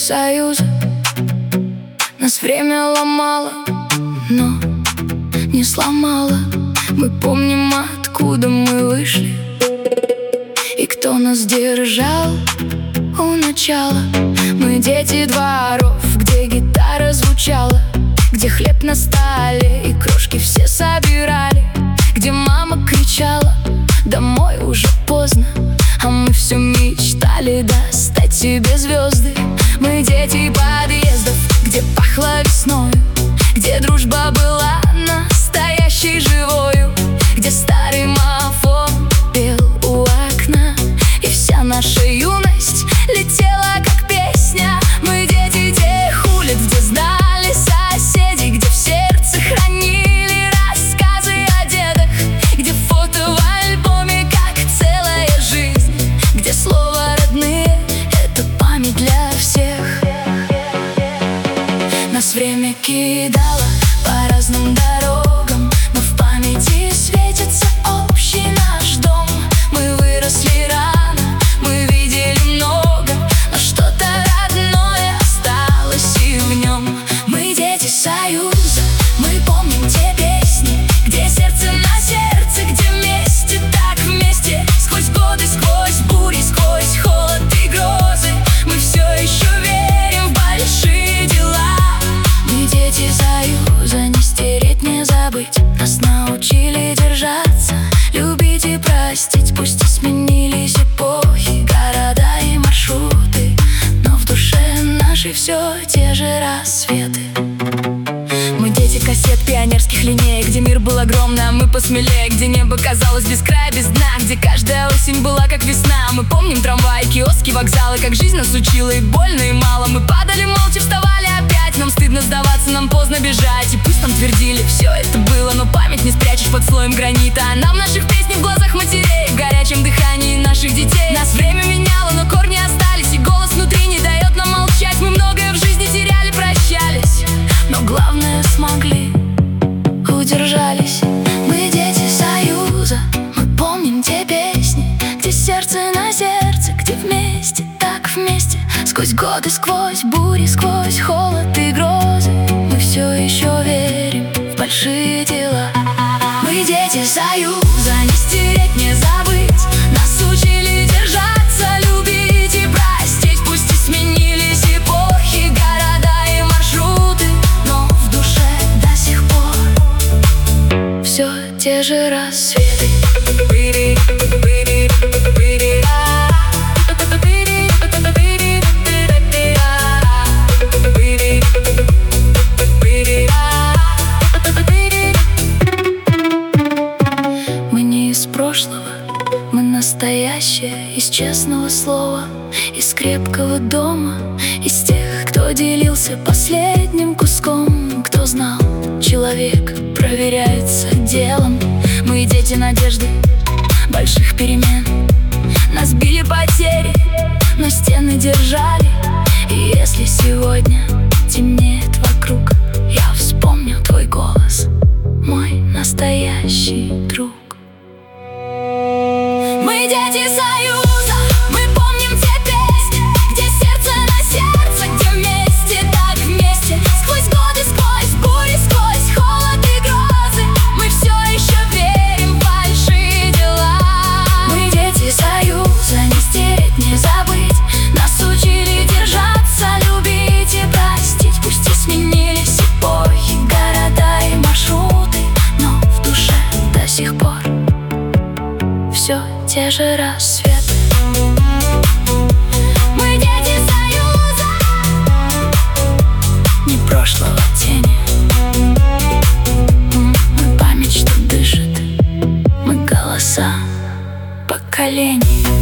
Союза. Нас время ломало, но не сломало. Мы помним, откуда мы вышли и кто нас держал у начала. Мы дети дворов, где гитара звучала, где хлеб на столе и крошки все собирали, где мама кричала: домой уже поздно, а мы все мечтали достать себе звезды. Мы дети подъездов, где пахло весною, где дружба была настоящей, живою, где старый мафон пел у окна, и вся наша юность летела как песня. Мы дети тех улиц, где знали соседи, где в сердце хранили рассказы о дедах, где фото в альбоме как целая жизнь, где слово «родные» — это память для всех. Нас время кидало по разным дорогам, но в памяти светится общий наш дом. Мы выросли рано, мы видели много, но что-то родное осталось и в нем. Мы дети Союза, мы помним те песни, где сердце на сердце, где вместе, так вместе, сквозь годы, сквозь бури, сквозь холод и грозы. Мы все еще верим в большие дела. Мы дети Союза, не стереть, не забыть. Нас научили держаться, любить и простить. Пусть и сменились эпохи, города и маршруты, но в душе нашей все те же рассветы. Мы дети кассет, пионерских линеек, где мир был огромный, а мы посмелее, где небо казалось без края, без дна, где каждая осень была как весна. Мы помним трамваи, киоски, вокзалы, как жизнь нас учила, и больно, и мало. Мы падали молча, вставали опять, нам стыдно сдаваться, нам поздно бежать. И пусть нам твердили, все это было, но память не спрячешь под слоем гранита. А нам наших песни в глазах матерей, в горячем дыхании наших детей. Нас время меняло, но корни остались, и голос внутри не дает нам молчать. Мы многое в жизни теряли, прощались, но главное смогли, удержались. Мы дети Союза, мы помним те песни, где сердце на сердце, где вместе, так вместе, сквозь годы, сквозь бури, сквозь холод и грозы. Мы все еще верим в большие дела. Мы дети Союза, не стереть, не забыть. Нас учили держаться, любить и простить. Пусть и сменились эпохи, города и маршруты, но в душе до сих пор все те же рассветы. Мы не из прошлого, мы настоящее, из честного слова, из крепкого дома, из тех, кто делился последним куском, кто знал, человек проверяется делом. Мы дети надежды, больших перемен. Нас били потери, но стены держали. И если сегодня темнеет вокруг, я вспомню твой голос, мой настоящий друг. Мы дети Союза, мы помним те песни, где сердце на сердце, где вместе, так вместе, сквозь годы, сквозь бури, сквозь холод и грозы. Мы все еще верим в большие дела. Мы дети Союза, не стереть, не забыть. Нас учили держаться, любить и простить. Пусть и сменились эпохи, города и маршруты, но в душе до сих пор все те же рассветы. Мы дети Союза, не прошлого тени. Мы память, что дышит, мы голоса поколений.